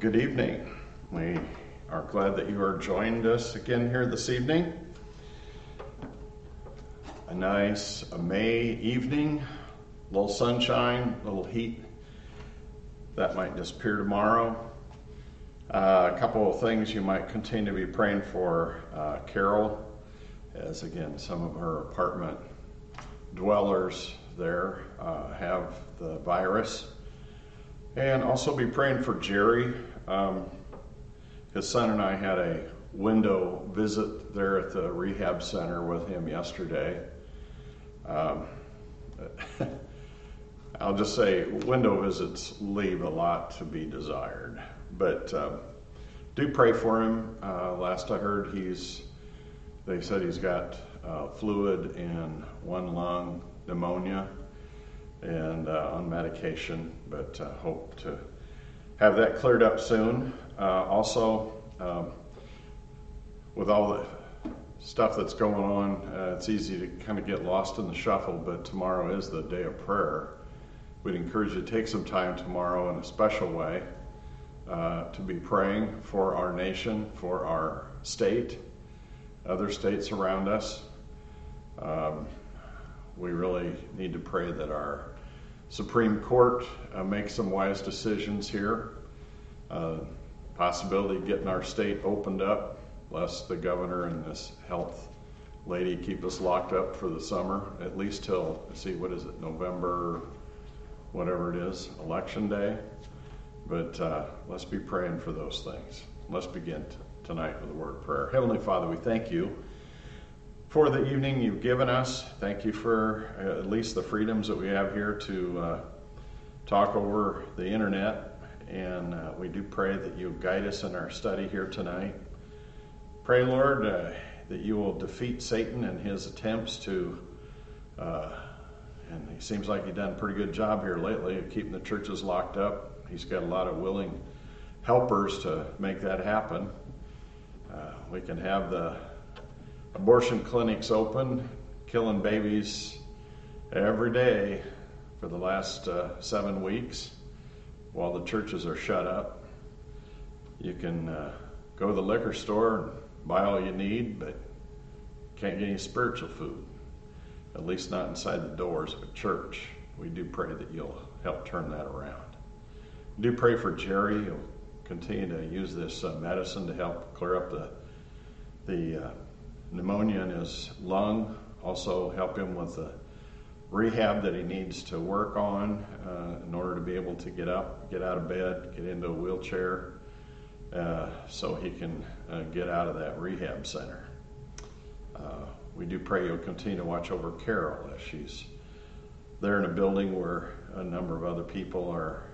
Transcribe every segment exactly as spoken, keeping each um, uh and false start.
Good evening. We are glad that you are joined us again here this evening. A nice a May evening, a little sunshine, a little heat. That might disappear tomorrow. Uh, a couple of things you might continue to be praying for uh, Carol, as again some of her apartment dwellers there uh, have the virus. And also be praying for Jerry. Um, his son and I had a window visit there at the rehab center with him yesterday. Um, I'll just say window visits leave a lot to be desired. But uh, do pray for him. Uh, last I heard, he's they said he's got uh, fluid in one lung, pneumonia, and uh, on medication, but uh, hope to have that cleared up soon. Uh, also, um, with all the stuff that's going on, uh, it's easy to kind of get lost in the shuffle, but tomorrow is the day of prayer. We'd encourage you to take some time tomorrow in a special way uh, to be praying for our nation, for our state, other states around us. Um, we really need to pray that our Supreme Court uh, makes some wise decisions here. Uh, possibility of getting our state opened up, lest the governor and this health lady keep us locked up for the summer, at least till, see, what is it, November, whatever it is, election day. But uh, let's be praying for those things. Let's begin t- tonight with a word of prayer. Heavenly Father, we thank you for the evening you've given us. Thank you for uh, at least the freedoms that we have here to uh, talk over the internet. And uh, we do pray that you guide us in our study here tonight. Pray, Lord, uh, that you will defeat Satan and his attempts to, uh, and he seems like he's done a pretty good job here lately of keeping the churches locked up. He's got a lot of willing helpers to make that happen. Uh, we can have the abortion clinics open, killing babies every day for the last uh, seven weeks while the churches are shut up. You can uh, go to the liquor store and buy all you need, but can't get any spiritual food, at least not inside the doors of a church. We do pray that you'll help turn that around. We do pray for Jerry. You'll continue to use this uh, medicine to help clear up the the uh, pneumonia in his lung. Also help him with the rehab that he needs to work on uh, in order to be able to get up, get out of bed, get into a wheelchair, uh, so he can uh, get out of that rehab center. Uh, we do pray you'll continue to watch over Carol as she's there in a building where a number of other people are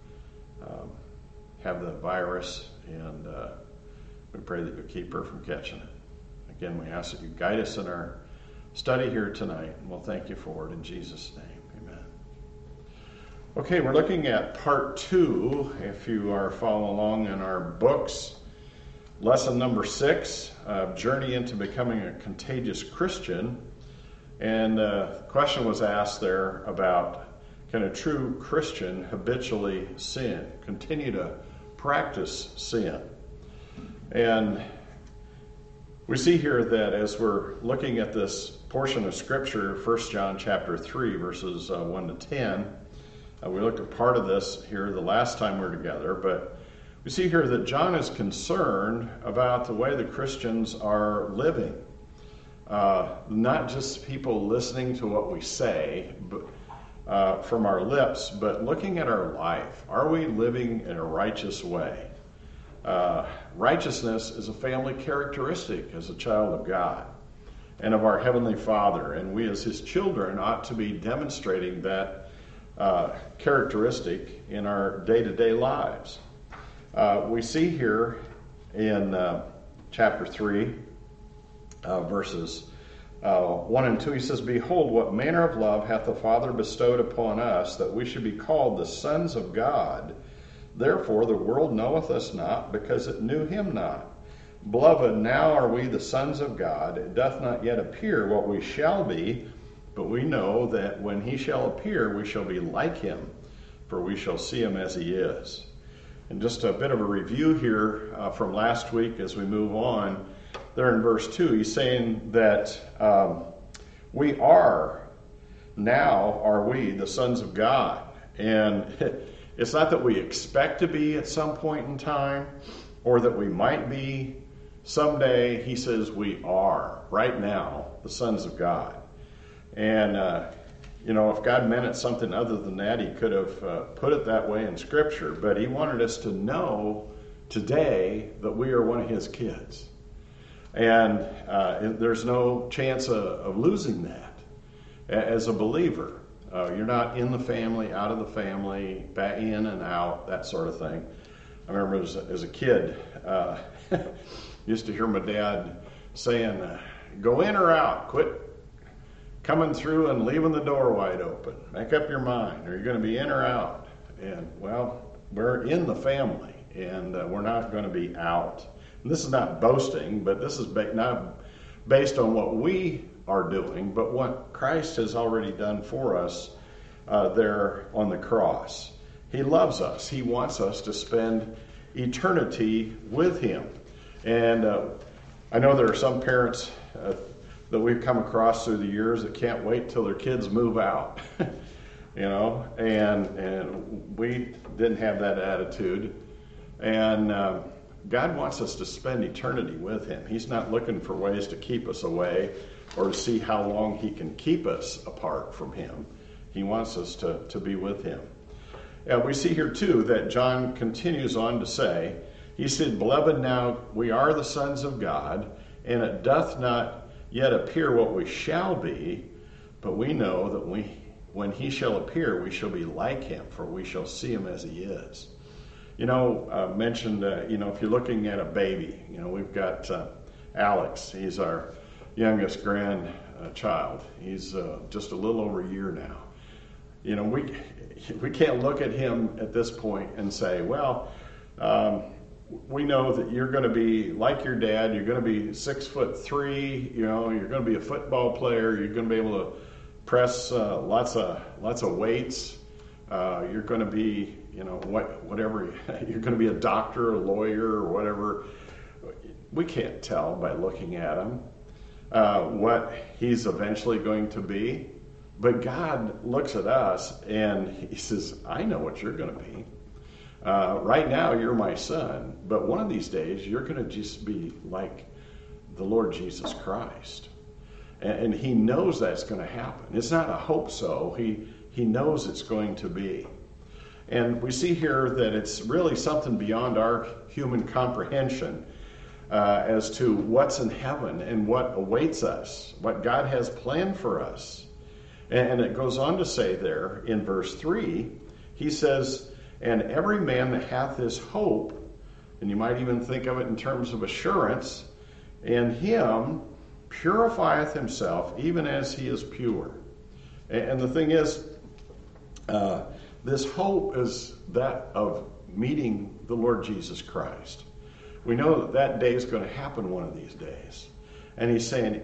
um, have the virus, and uh, we pray that you'll keep her from catching it. Again, we ask that you guide us in our study here tonight, and we'll thank you for it in Jesus' name. Amen. Okay, we're looking at part two, if you are following along in our books. Lesson number six, uh, Journey into Becoming a Contagious Christian. And uh, the question was asked there about, can a true Christian habitually sin, continue to practice sin? And we see here that as we're looking at this portion of Scripture, First John chapter three, verses uh, one to ten, uh, we looked at part of this here the last time we were together, but we see here that John is concerned about the way the Christians are living. Uh, not just people listening to what we say but, uh, from our lips, but looking at our life. Are we living in a righteous way? Uh, righteousness is a family characteristic as a child of God and of our Heavenly Father, and we as His children ought to be demonstrating that uh, characteristic in our day-to-day lives. Uh, we see here in uh, chapter three, uh, verses uh, one and two, he says, "Behold, what manner of love hath the Father bestowed upon us, that we should be called the sons of God. Therefore the world knoweth us not, because it knew him not. Beloved, now are we the sons of God. It doth not yet appear what we shall be, but we know that when he shall appear, we shall be like him, for we shall see him as he is. And just a bit of a review here uh, from last week as we move on. There in verse two, he's saying that um, we are, now are we, the sons of God. And it's not that we expect to be at some point in time or that we might be someday. He says we are, right now, the sons of God. And, uh, you know, if God meant it something other than that, he could have uh, put it that way in Scripture. But he wanted us to know today that we are one of his kids. And uh, there's no chance of, of losing that as a believer. Uh, you're not in the family, out of the family, back in and out, that sort of thing. I remember as a, as a kid, uh, used to hear my dad saying, uh, go in or out, quit coming through and leaving the door wide open. Make up your mind. Are you going to be in or out? And, well, we're in the family, and uh, we're not going to be out. And this is not boasting, but this is ba- not based on what we are doing, but what Christ has already done for us uh, there on the cross. He loves us. He wants us to spend eternity with him. And uh, I know there are some parents uh, that we've come across through the years that can't wait till their kids move out, you know, and and we didn't have that attitude. And uh, God wants us to spend eternity with him. He's not looking for ways to keep us away or to see how long he can keep us apart from him. He wants us to, to be with him. And we see here, too, that John continues on to say, he said, Beloved, now we are the sons of God, and it doth not yet appear what we shall be, but we know that we, when he shall appear, we shall be like him, for we shall see him as he is. You know, I uh, mentioned, uh, you know, if you're looking at a baby, you know, we've got uh, Alex. He's our youngest grandchild. He's uh, just a little over a year now. You know, we we can't look at him at this point and say, well, um, we know that you're going to be like your dad. You're going to be six foot three. You know, you're going to be a football player. You're going to be able to press uh, lots of lots of weights. Uh, you're going to be, you know, what whatever. You're going to be a doctor, a lawyer, or whatever. We can't tell by looking at him uh, what he's eventually going to be. But God looks at us and he says, I know what you're going to be. Uh, right now, you're my son, but one of these days, you're going to just be like the Lord Jesus Christ. And, and he knows that's going to happen. It's not a hope so. He, he knows it's going to be. And we see here that it's really something beyond our human comprehension uh, as to what's in heaven and what awaits us, what God has planned for us. And it goes on to say there in verse three, he says, and every man that hath this hope, and you might even think of it in terms of assurance, in him purifieth himself even as he is pure. And the thing is, uh, this hope is that of meeting the Lord Jesus Christ. We know that that day is going to happen one of these days. And he's saying,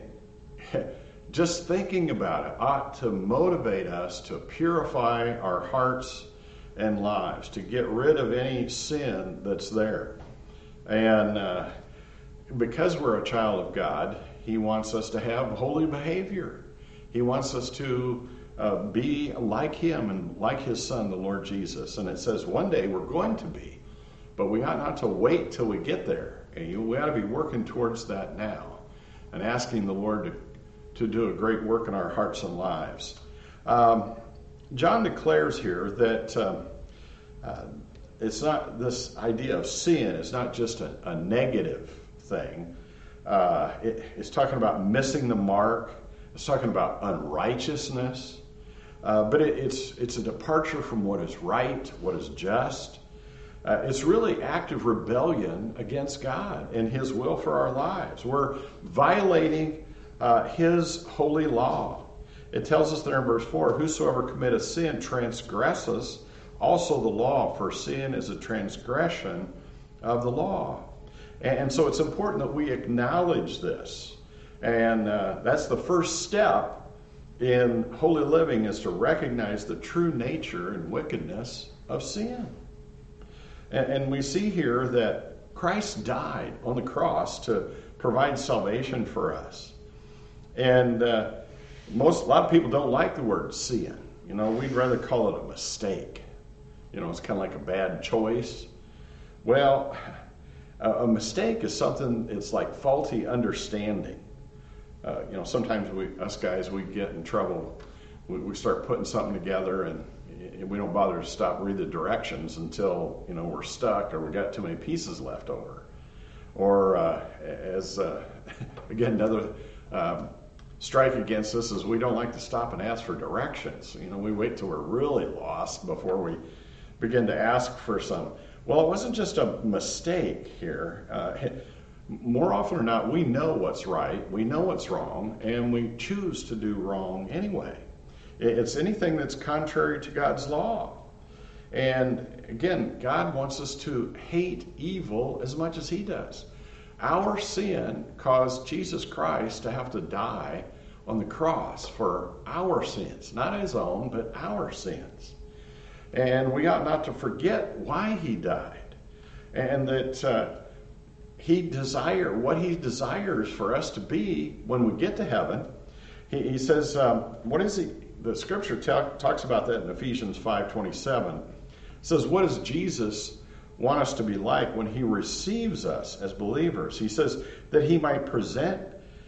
just thinking about it ought to motivate us to purify our hearts and lives, to get rid of any sin that's there. And uh, because we're a child of God, he wants us to have holy behavior. He wants us to uh, be like him and like his son, the Lord Jesus. And it says one day we're going to be, but we ought not to wait till we get there. And we ought to be working towards that now and asking the Lord to to do a great work in our hearts and lives. Um, John declares here that um, uh, it's not, this idea of sin is not just a, a negative thing. Uh, it, it's talking about missing the mark. It's talking about unrighteousness. Uh, but it, it's, it's a departure from what is right, what is just. Uh, it's really active rebellion against God and his will for our lives. We're violating Uh, his holy law. It tells us there in verse four, whosoever committeth sin transgresses also the law, for sin is a transgression of the law. And, and so it's important that we acknowledge this. And uh, that's the first step in holy living, is to recognize the true nature and wickedness of sin. And, and we see here that Christ died on the cross to provide salvation for us. And uh, most, a lot of people don't like the word sin. You know, we'd rather call it a mistake. You know, it's kind of like a bad choice. Well, a, a mistake is something, it's like faulty understanding. Uh, you know, sometimes we, us guys, we get in trouble. We, we start putting something together and, and we don't bother to stop read the directions until, you know, we're stuck or we got too many pieces left over. Or uh, as, uh, again, another um, strike against us is we don't like to stop and ask for directions. You know, we wait till we're really lost before we begin to ask for some. Well, it wasn't just a mistake here. Uh, more often or not, we know what's right, we know what's wrong, and we choose to do wrong anyway. It's anything that's contrary to God's law. And again, God wants us to hate evil as much as he does. Our sin caused Jesus Christ to have to die on the cross for our sins, not his own, but our sins. And we ought not to forget why he died, and that uh, he desire what he desires for us to be when we get to heaven. He, he says, um, what is he? The scripture t- talks about that in Ephesians five twenty-seven. It says, what does Jesus want us to be like when he receives us as believers? He says that he might present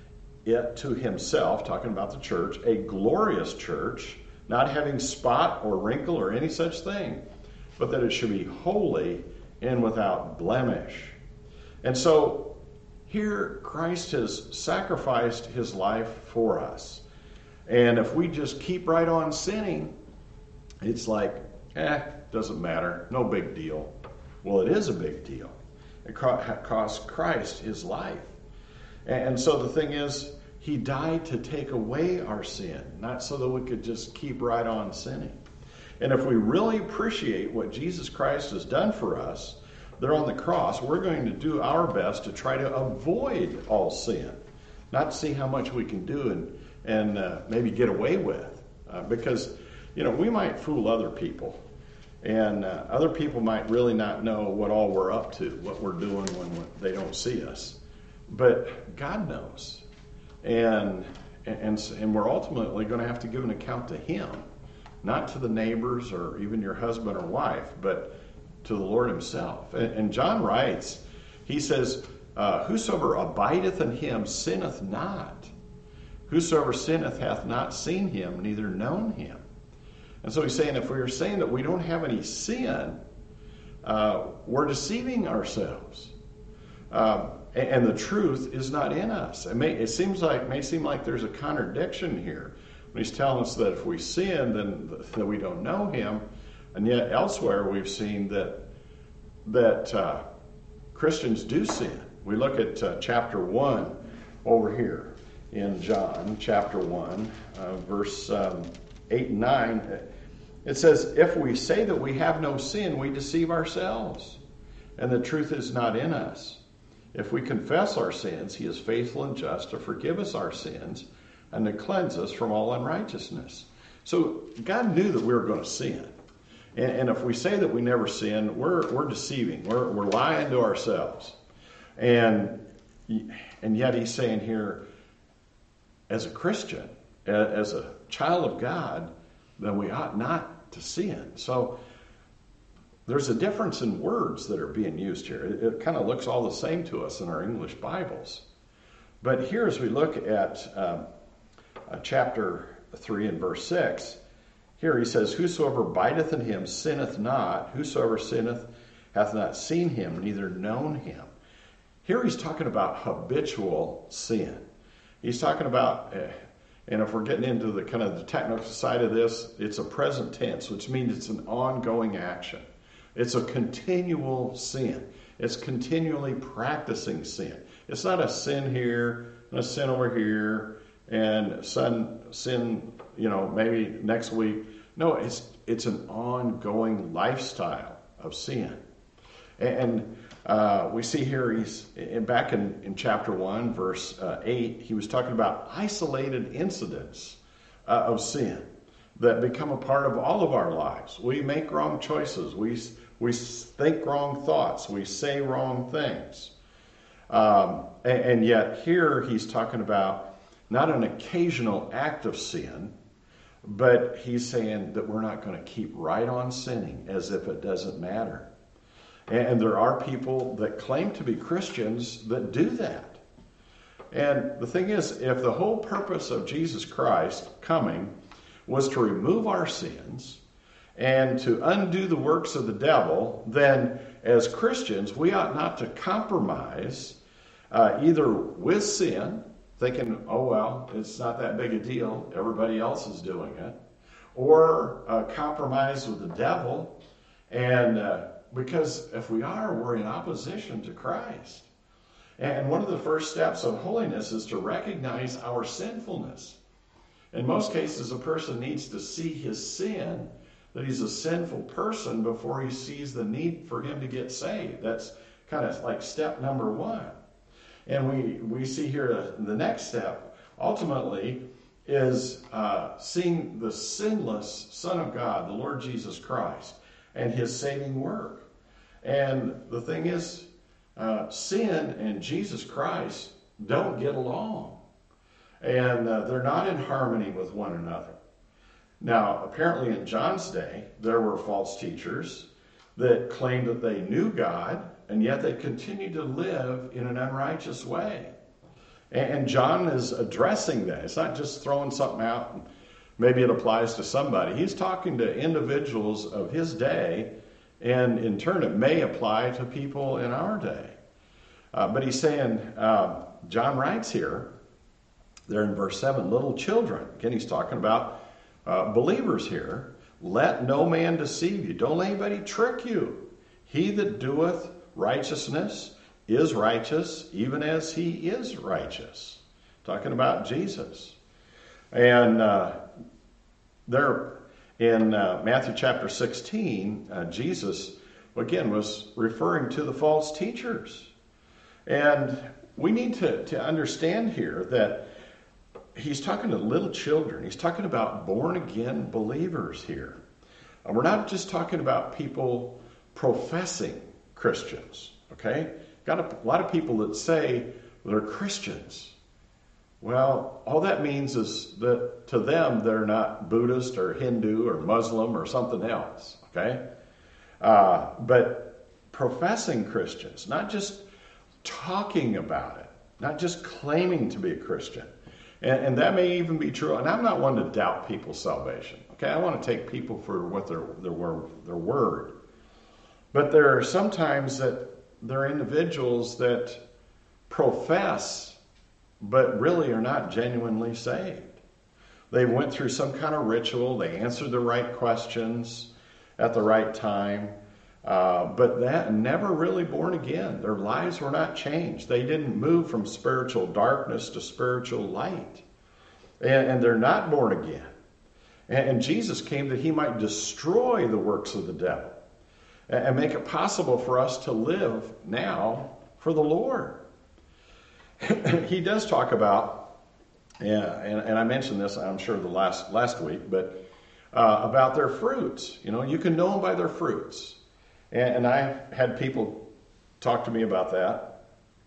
it to himself, talking about the church, a glorious church, not having spot or wrinkle or any such thing, but that it should be holy and without blemish. And so here Christ has sacrificed his life for us. And if we just keep right on sinning, it's like, eh, doesn't matter, no big deal. Well, it is a big deal. It cost Christ his life. And so the thing is, he died to take away our sin, not so that we could just keep right on sinning. And if we really appreciate what Jesus Christ has done for us there on the cross, we're going to do our best to try to avoid all sin, not see how much we can do and, and uh, maybe get away with. Uh, because, you know, we might fool other people. And uh, other people might really not know what all we're up to, what we're doing when they don't see us. But God knows. And, and, and we're ultimately going to have to give an account to him, not to the neighbors or even your husband or wife, but to the Lord himself. And, and John writes, he says, uh, whosoever abideth in him sinneth not. Whosoever sinneth hath not seen him, neither known him. And so he's saying, if we are saying that we don't have any sin, uh, we're deceiving ourselves. Uh, and, and the truth is not in us. It, may, it seems like may seem like there's a contradiction here. When he's telling us that if we sin, then that we don't know him. And yet elsewhere we've seen that, that uh, Christians do sin. We look at uh, chapter one over here in John, chapter one, uh, verse um, eight and nine. It says, if we say that we have no sin, we deceive ourselves, and the truth is not in us. If we confess our sins, he is faithful and just to forgive us our sins and to cleanse us from all unrighteousness. So God knew that we were going to sin. And, and if we say that we never sin, we're, we're deceiving. We're, we're lying to ourselves. And, and yet he's saying here, as a Christian, as a child of God, then we ought not to sin. So there's a difference in words that are being used here. It, it kind of looks all the same to us in our English Bibles. But here as we look at um, uh, chapter three and verse six, here he says, whosoever abideth in him sinneth not, whosoever sinneth hath not seen him, neither known him. Here he's talking about habitual sin. He's talking about... Uh, And if we're getting into the kind of the technical side of this, it's a present tense, which means it's an ongoing action. It's a continual sin. It's continually practicing sin. It's not a sin here and a sin over here and sin, sin, you know, maybe next week. No, it's it's an ongoing lifestyle of sin. And uh, we see here, he's in, back in, in chapter one, verse uh, eight, he was talking about isolated incidents uh, of sin that become a part of all of our lives. We make wrong choices. We, We think wrong thoughts. We say wrong things. Um, and, and yet here he's talking about not an occasional act of sin, but he's saying that we're not going to keep right on sinning as if it doesn't matter. And, and there are people that claim to be Christians that do that. And the thing is, if the whole purpose of Jesus Christ coming was to remove our sins and to undo the works of the devil, then as Christians, we ought not to compromise uh, either with sin, thinking, oh, well, it's not that big a deal, everybody else is doing it, or uh, compromise with the devil, and uh, because if we are, we're in opposition to Christ. And one of the first steps of holiness is to recognize our sinfulness. In most cases, a person needs to see his sin, that he's a sinful person, before he sees the need for him to get saved. That's kind of like step number one. And we, we see here the next step, ultimately, is uh, seeing the sinless Son of God, the Lord Jesus Christ, and his saving work. And the thing is, uh, sin and Jesus Christ don't get along. And uh, they're not in harmony with one another. Now, apparently in John's day, there were false teachers that claimed that they knew God, and yet they continued to live in an unrighteous way. And John is addressing that. It's not just throwing something out and maybe it applies to somebody. He's talking to individuals of his day, and in turn it may apply to people in our day. Uh, but he's saying, uh, John writes here, there in verse seven, little children. Again, he's talking about uh, believers here. Let no man deceive you. Don't let anybody trick you. He that doeth righteousness is righteous, even as he is righteous. Talking about Jesus. And uh, there in uh, Matthew chapter sixteen, uh, Jesus, again, was referring to the false teachers. And we need to, to understand here that he's talking to little children. He's talking about born-again believers here. And we're not just talking about people professing Christians, okay? Got a, a lot of people that say they're Christians. Well, all that means is that to them, they're not Buddhist or Hindu or Muslim or something else, okay? Uh, but professing Christians, not just talking about it, not just claiming to be a Christian. And, and that may even be true. And I'm not one to doubt people's salvation. Okay, I want to take people for what their their word, their word. But there are sometimes that there are individuals that profess, but really are not genuinely saved. They went through some kind of ritual. They answered the right questions at the right time. Uh, but that never really born again. Their lives were not changed. They didn't move from spiritual darkness to spiritual light. And, and they're not born again. And, and Jesus came that he might destroy the works of the devil and, and make it possible for us to live now for the Lord. He does talk about, yeah, and, and I mentioned this, I'm sure, the last, last week, but uh, about their fruits. You know, you can know them by their fruits. And I had people talk to me about that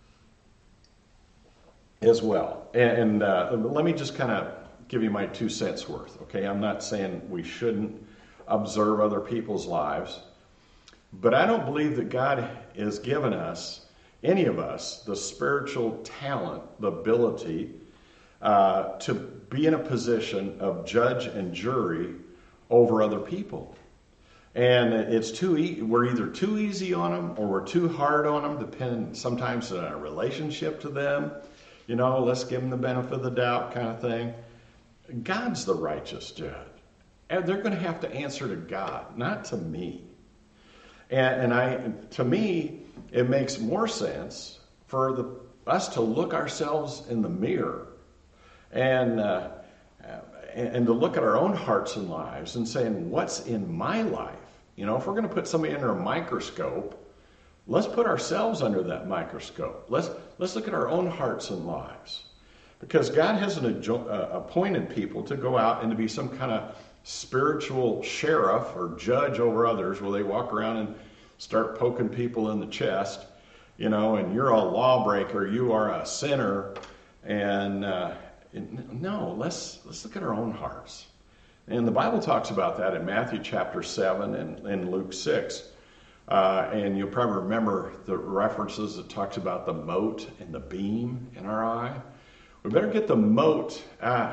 as well. And uh, let me just kind of give you my two cents worth, okay? I'm not saying we shouldn't observe other people's lives, but I don't believe that God has given us, any of us, the spiritual talent, the ability uh, to be in a position of judge and jury over other people. And it's too e- we're either too easy on them or we're too hard on them, depending sometimes on our relationship to them. You know, let's give them the benefit of the doubt kind of thing. God's the righteous judge. And they're going to have to answer to God, not to me. And, and I, to me, it makes more sense for the, us to look ourselves in the mirror and uh, and to look at our own hearts and lives and saying, what's in my life? You know, if we're going to put somebody under a microscope, let's put ourselves under that microscope. Let's let's look at our own hearts and lives. Because God hasn't adjo- uh, appointed people to go out and to be some kind of spiritual sheriff or judge over others where they walk around and start poking people in the chest, you know, and you're a lawbreaker, you are a sinner, and uh, no, let's let's look at our own hearts. And the Bible talks about that in Matthew chapter seven and, and Luke six. Uh, and you'll probably remember the references that talks about the mote and the beam in our eye. We better get the mote. Uh,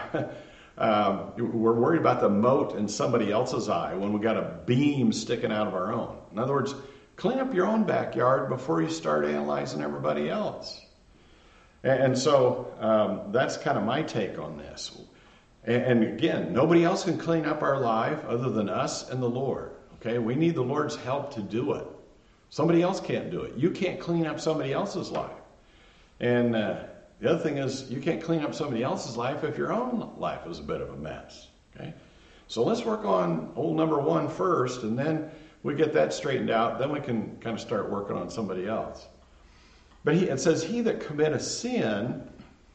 um, we're worried about the mote in somebody else's eye when we got a beam sticking out of our own. In other words, clean up your own backyard before you start analyzing everybody else. And, and so um, that's kind of my take on this. And, and again, nobody else can clean up our life other than us and the Lord. Okay, we need the Lord's help to do it. Somebody else can't do it. You can't clean up somebody else's life. And uh, the other thing is, you can't clean up somebody else's life if your own life is a bit of a mess. Okay, so let's work on old number one first, and then we get that straightened out. Then we can kind of start working on somebody else. But he, it says, he that committeth sin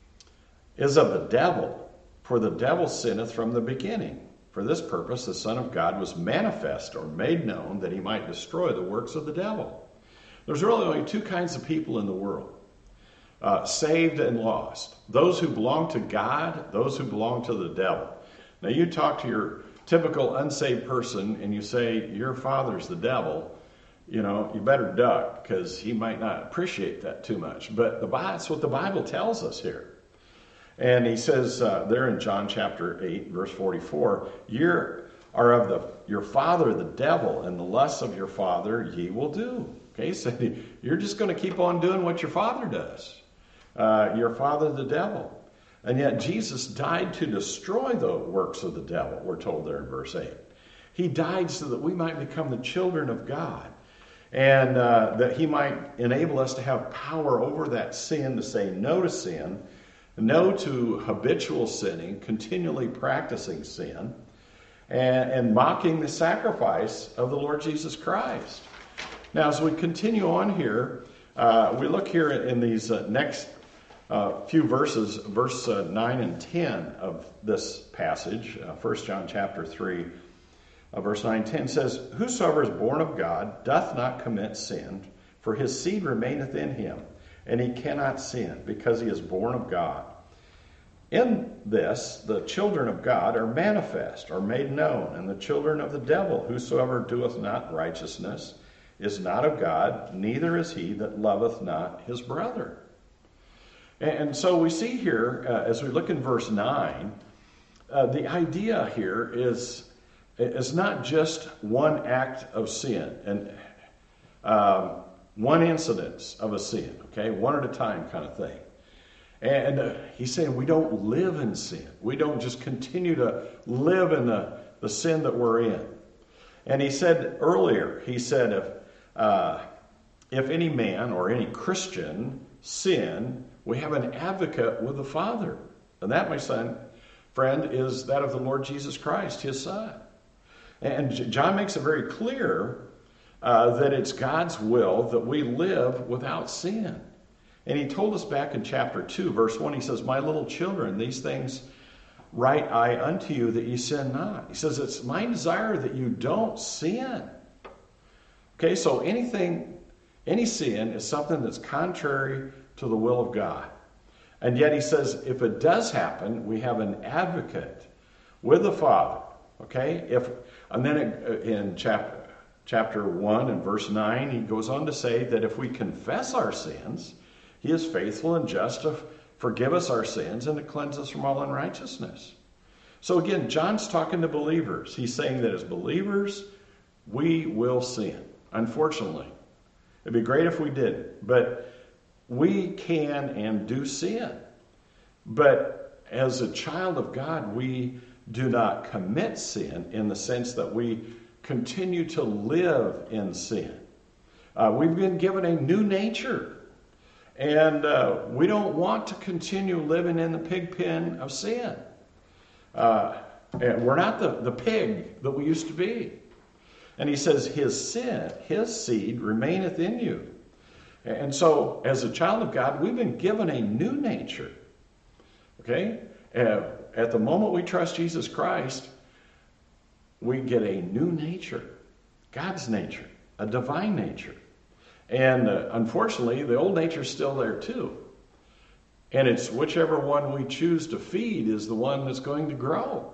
is of the devil, for the devil sinneth from the beginning. For this purpose, the Son of God was manifest or made known that he might destroy the works of the devil. There's really only two kinds of people in the world, uh, saved and lost. Those who belong to God, those who belong to the devil. Now you talk to your typical unsaved person and you say, your father's the devil, you know, you better duck because he might not appreciate that too much. But the, that's what the Bible tells us here. And he says uh, there in John chapter eight, verse forty-four, "You are of the your father the devil, and the lusts of your father ye will do." Okay, so you're just going to keep on doing what your father does. Uh, your father the devil. And yet Jesus died to destroy the works of the devil, we're told there in verse eight. He died so that we might become the children of God. And uh, that he might enable us to have power over that sin, to say no to sin, no to habitual sinning, continually practicing sin, and, and mocking the sacrifice of the Lord Jesus Christ. Now, as we continue on here, uh, we look here in these uh, next uh, few verses, verse uh, nine and ten of this passage, uh, First John chapter three, uh, verse nine and ten says, "Whosoever is born of God doth not commit sin, for his seed remaineth in him, and he cannot sin, because he is born of God. In this, the children of God are manifest, or made known, and the children of the devil. Whosoever doeth not righteousness is not of God, neither is he that loveth not his brother." And so we see here, uh, as we look in verse nine, uh, the idea here is, is not just one act of sin, and um, one incidence of a sin, okay, one at a time kind of thing. And uh, he's saying we don't live in sin. We don't just continue to live in the, the sin that we're in. And he said earlier, he said, if, uh, if any man or any Christian sin, we have an advocate with the Father. And that, my son, friend, is that of the Lord Jesus Christ, his Son. And John makes it very clear uh, that it's God's will that we live without sin. And he told us back in chapter two, verse one, he says, "My little children, these things write I unto you, that ye sin not." He says, it's my desire that you don't sin. Okay, so anything, any sin is something that's contrary to the will of God. And yet he says, if it does happen, we have an advocate with the Father. Okay, if and then in chapter chapter one and verse nine, he goes on to say that if we confess our sins, he is faithful and just to forgive us our sins and to cleanse us from all unrighteousness. So again, John's talking to believers. He's saying that as believers, we will sin. Unfortunately, it'd be great if we didn't, but we can and do sin. But as a child of God, we do not commit sin in the sense that we continue to live in sin. Uh, we've been given a new nature. And uh, we don't want to continue living in the pig pen of sin. Uh, and we're not the, the pig that we used to be. And he says, his sin, his seed remaineth in you. And so, as a child of God, we've been given a new nature. Okay? Uh, at the moment we trust Jesus Christ, we get a new nature. God's nature. a divine nature. And uh, unfortunately, the old nature's still there too. And it's whichever one we choose to feed is the one that's going to grow.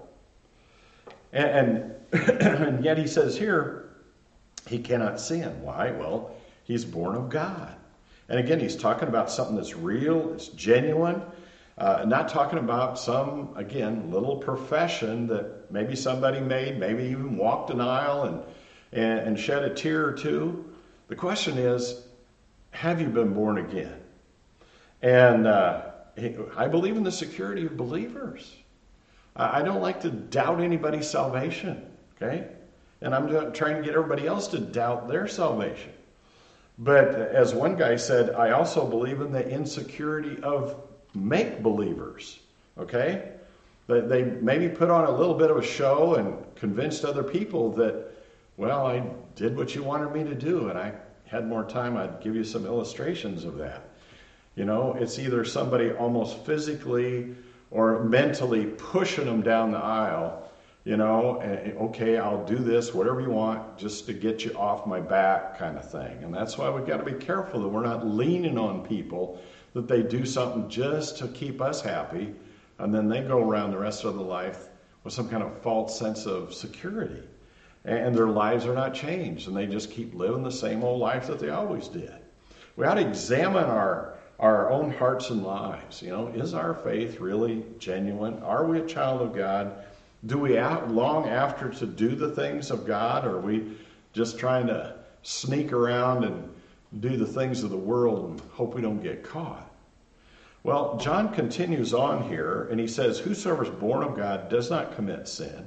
And, and, and yet he says here, he cannot sin. Why? Well, he's born of God. And again, he's talking about something that's real, it's genuine, uh, not talking about some, again, little profession that maybe somebody made, maybe even walked an aisle and, and, and shed a tear or two. The question is, have you been born again? And uh, I believe in the security of believers. I don't like to doubt anybody's salvation, okay? And I'm trying to get everybody else to doubt their salvation. But as one guy said, I also believe in the insecurity of make-believers, okay? That they maybe put on a little bit of a show and convinced other people that, well, I did what you wanted me to do, and I had more time, I'd give you some illustrations of that. You know, it's either somebody almost physically or mentally pushing them down the aisle, you know, and, okay, I'll do this, whatever you want, just to get you off my back kind of thing. And that's why we've got to be careful that we're not leaning on people, that they do something just to keep us happy, and then they go around the rest of their life with some kind of false sense of security. And their lives are not changed, and they just keep living the same old life that they always did. We ought to examine our our own hearts and lives. You know, is our faith really genuine? Are we a child of God? Do we out, long after to do the things of God, or are we just trying to sneak around and do the things of the world and hope we don't get caught? Well, John continues on here, and he says, whosoever is born of God does not commit sin,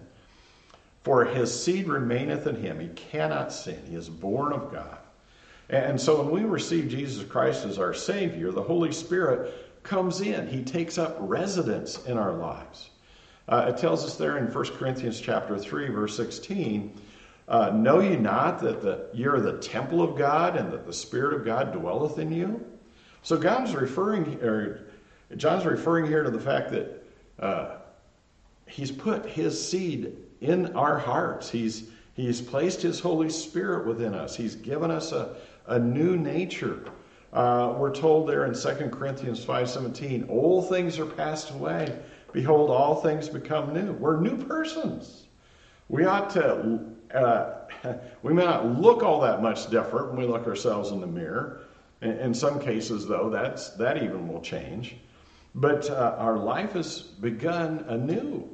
for his seed remaineth in him. He cannot sin. He is born of God. And so when we receive Jesus Christ as our Savior, the Holy Spirit comes in. He takes up residence in our lives. Uh, it tells us there in First Corinthians chapter three, verse sixteen, uh, know ye not that the, ye are the temple of God, and that the Spirit of God dwelleth in you? So God's referring, or John's referring here to the fact that uh, he's put his seed in our hearts. He's He's placed his Holy Spirit within us. He's given us a, a new nature. Uh, we're told there in Second Corinthians five seventeen, old things are passed away. Behold, all things become new. We're new persons. We ought to, uh, we may not look all that much different when we look ourselves in the mirror. In, in some cases, though, that's that even will change. But uh, our life has begun anew.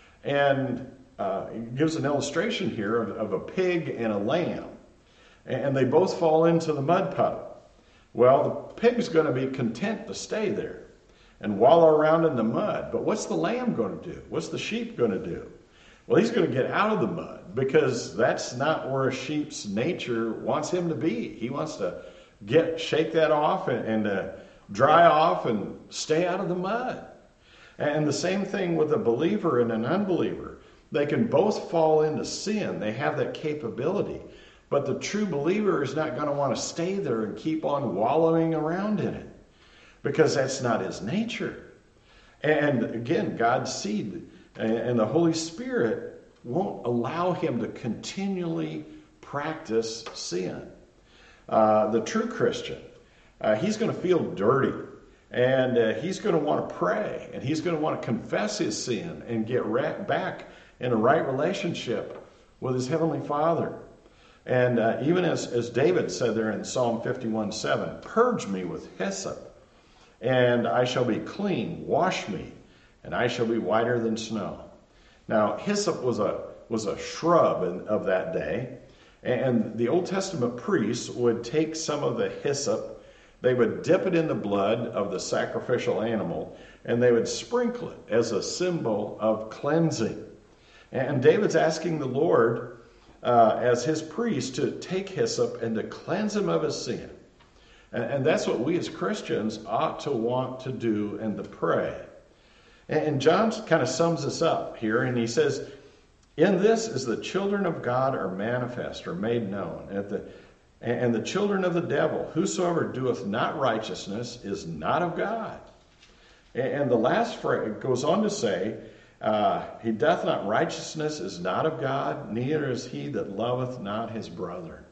And Uh, it gives an illustration here of, of a pig and a lamb. And they both fall into the mud puddle. Well, the pig's going to be content to stay there and wallow around in the mud. But what's the lamb going to do? What's the sheep going to do? Well, he's going to get out of the mud, because that's not where a sheep's nature wants him to be. He wants to get shake that off and, and uh, dry off and stay out of the mud. And the same thing with a believer and an unbeliever. They can both fall into sin. They have that capability. But the true believer is not going to want to stay there and keep on wallowing around in it, because that's not his nature. And again, God's seed and the Holy Spirit won't allow him to continually practice sin. Uh, the true Christian, uh, he's going to feel dirty, and uh, he's going to want to pray, and he's going to want to confess his sin and get right back in a right relationship with his Heavenly Father. And uh, even as, as David said there in Psalm fifty-one seven, purge me with hyssop, and I shall be clean. Wash me, and I shall be whiter than snow. Now, hyssop was a was a shrub in, of that day, and the Old Testament priests would take some of the hyssop, they would dip it in the blood of the sacrificial animal, and they would sprinkle it as a symbol of cleansing. And David's asking the Lord, uh, as his priest, to take hyssop and to cleanse him of his sin. And, and that's what we as Christians ought to want to do and to pray. And, and John kind of sums this up here, and he says, in this is the children of God are manifest, or made known. And the, and the children of the devil, whosoever doeth not righteousness is not of God. And, and the last phrase goes on to say, Uh, he doth not righteousness is not of God, neither is he that loveth not his brother.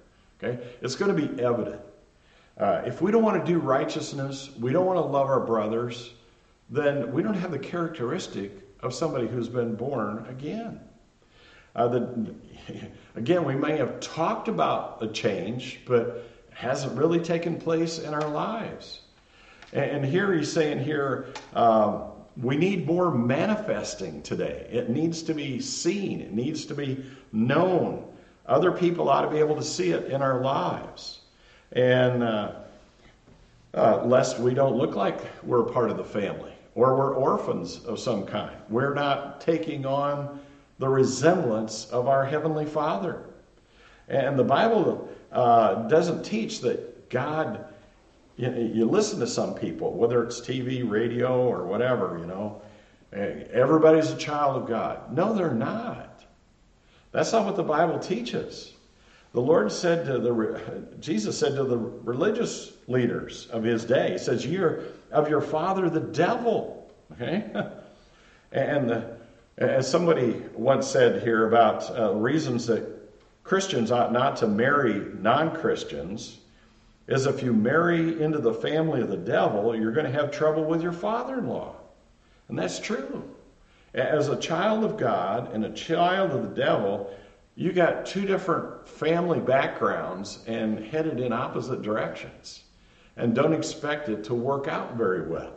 Okay? It's going to be evident. Uh, if we don't want to do righteousness, we don't want to love our brothers, then we don't have the characteristic of somebody who's been born again. Uh, the, again, we may have talked about a change, but it hasn't really taken place in our lives. And, and here he's saying here, um, we need more manifesting today. It needs to be seen. It needs to be known. Other people ought to be able to see it in our lives. And uh, uh, lest we don't look like we're a part of the family, or we're orphans of some kind. We're not taking on the resemblance of our Heavenly Father. And the Bible uh, doesn't teach that God, you, you listen to some people, whether it's T V, radio, or whatever, you know, everybody's a child of God. No, they're not. That's not what the Bible teaches. The Lord said to the, Jesus said to the religious leaders of his day, he says, you're of your father the devil. Okay? And the, as somebody once said here about uh, reasons that Christians ought not to marry non-Christians, is if you marry into the family of the devil, you're going to have trouble with your father-in-law. And that's true. As a child of God and a child of the devil, you got two different family backgrounds and headed in opposite directions. And don't expect it to work out very well.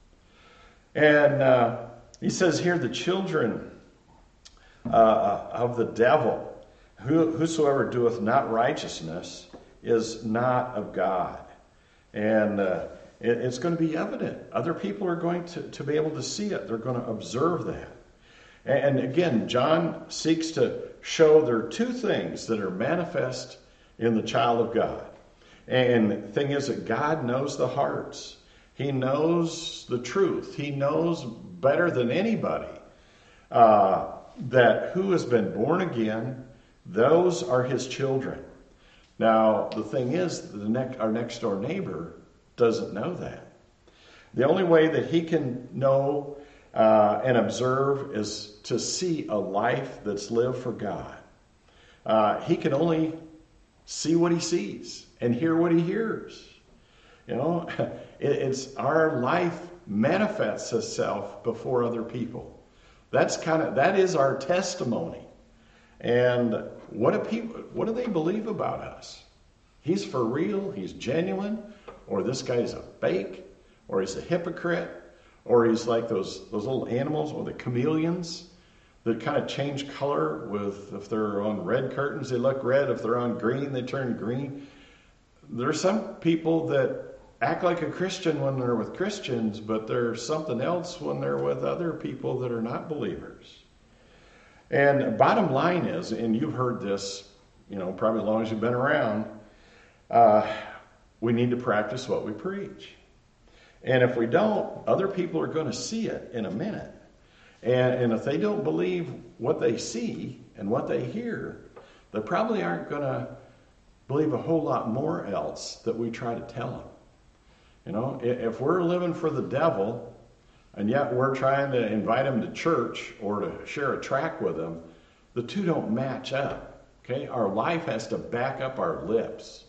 And uh, he says here, the children uh, of the devil, who, whosoever doeth not righteousness is not of God. And uh, it, it's going to be evident. Other people are going to, to be able to see it. They're going to observe that. And again, John seeks to show there are two things that are manifest in the child of God. And the thing is that God knows the hearts. He knows the truth. He knows better than anybody uh, that who has been born again, those are his children. Now, the thing is, the ne- our next door neighbor doesn't know that. The only way that he can know Uh, and observe is to see a life that's lived for God. Uh, he can only see what he sees and hear what he hears. You know, it, it's our life manifests itself before other people. That's kind of that is our testimony. And what do people? What do they believe about us? He's for real. He's genuine, or this guy's a fake, or he's a hypocrite. Or he's like those those little animals, or the chameleons that kind of change color with, if they're on red curtains, they look red. If they're on green, they turn green. There are some people that act like a Christian when they're with Christians, but they're something else when they're with other people that are not believers. And bottom line is, and you've heard this, you know, probably as long as you've been around, uh, we need to practice what we preach. And if we don't, other people are going to see it in a minute. And, and if they don't believe what they see and what they hear, they probably aren't going to believe a whole lot more else that we try to tell them. You know, if we're living for the devil, and yet we're trying to invite them to church or to share a tract with them, the two don't match up. Okay, our life has to back up our lips.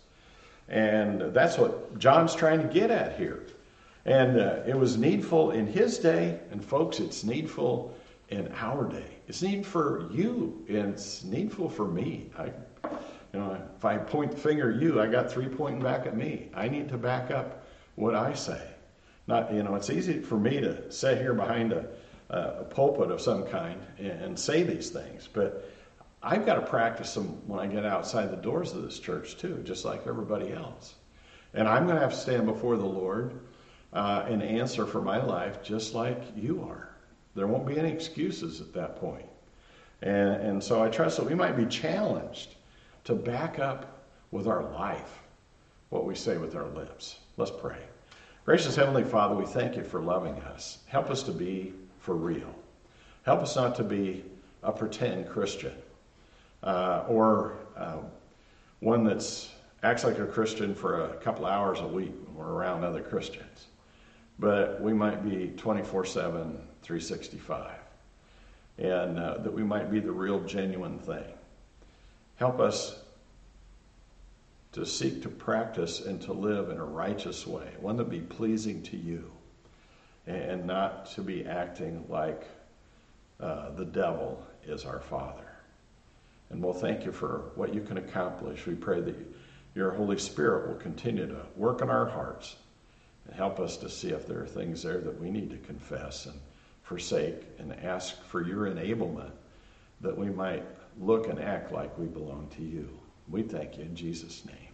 And that's what John's trying to get at here. And uh, it was needful in his day, and folks, it's needful in our day. It's needful for you, and it's needful for me. I, you know, if I point the finger at you, I got three pointing back at me. I need to back up what I say. Not, you know, it's easy for me to sit here behind a, a pulpit of some kind and, and say these things, but I've got to practice them when I get outside the doors of this church too, just like everybody else. And I'm going to have to stand before the Lord Uh, and answer for my life just like you are. There won't be any excuses at that point. And, and so I trust that we might be challenged to back up with our life what we say with our lips. Let's pray. Gracious Heavenly Father, we thank you for loving us. Help us to be for real. Help us not to be a pretend Christian uh, or uh, one that's acts like a Christian for a couple hours a week when we're around other Christians. But we might be twenty-four seven, three sixty-five. And uh, that we might be the real genuine thing. Help us to seek to practice and to live in a righteous way, one that be pleasing to you, and not to be acting like uh, the devil is our father. And we'll thank you for what you can accomplish. We pray that your Holy Spirit will continue to work in our hearts and help us to see if there are things there that we need to confess and forsake, and ask for your enablement that we might look and act like we belong to you. We thank you in Jesus' name.